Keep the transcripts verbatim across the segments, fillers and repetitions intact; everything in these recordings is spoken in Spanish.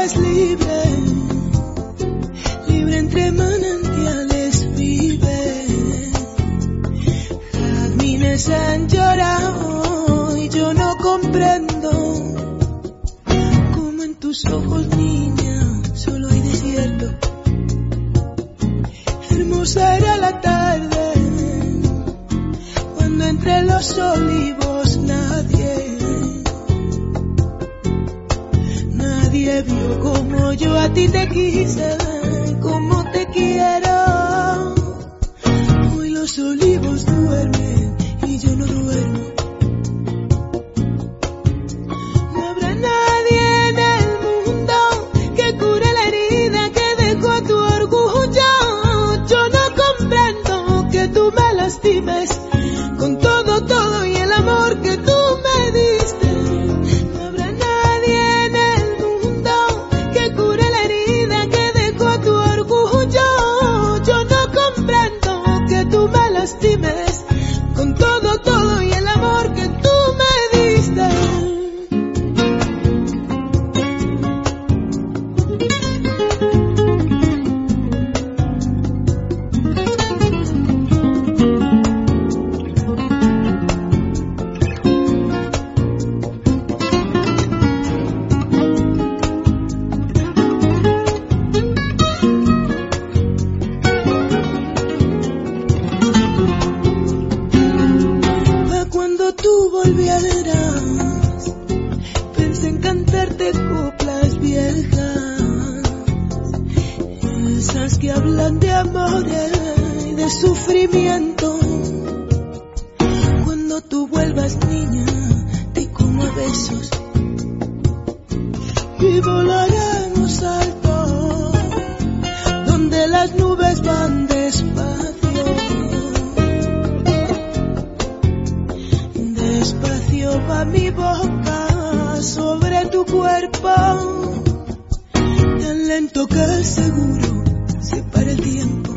eres libre, libre entre manantiales vive. Jazmines han llorado y yo no comprendo cómo en tus ojos, niña, solo hay desierto. Hermosa era la tarde cuando entre los olivos nadie, nadie vio como yo a ti te quise, como te quiero. Hoy los olivos duermen y yo no duermo. No habrá nadie en el mundo que cure la herida que dejó tu orgullo. Yo no comprendo que tú me lastimes con todo, todo y el amor que tú me diste. No habrá nadie en el mundo que cure la herida que dejó tu orgullo. Yo no comprendo que tú me lastimes con todo, todo y el amor que tú me diste. Tú volvieras, pensé en cantarte coplas viejas, esas que hablan de amor y de sufrimiento. Cuando tú vuelvas, niña, te como a besos y volaremos alto, donde las nubes van despacio. Despacio va mi boca sobre tu cuerpo, tan lento que seguro se para el tiempo.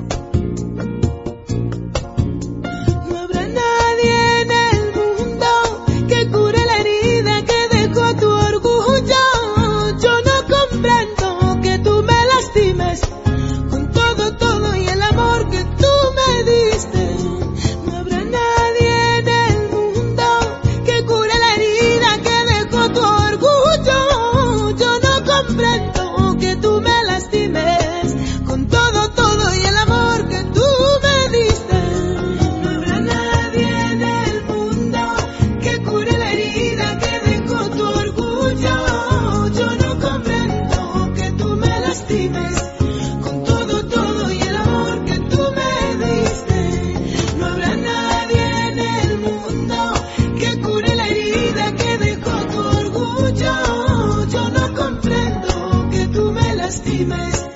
No habrá nadie en el mundo que cure la herida que dejó tu orgullo. Yo no comprendo que tú me lastimes con todo, todo y el amor que tú me diste. No habrá nadie en el mundo que cure la herida que dejó tu orgullo. Yo no comprendo que tú me lastimes con todo, todo y el amor que tú me diste. No habrá nadie en el mundo que cure la herida que dejó tu orgullo. Yo no comprendo que tú me lastimes con todo, todo y el amor que tú me diste. No habrá nadie en el mundo que cure la herida que dejó tu orgullo. Yo no comprendo que tú me lastimes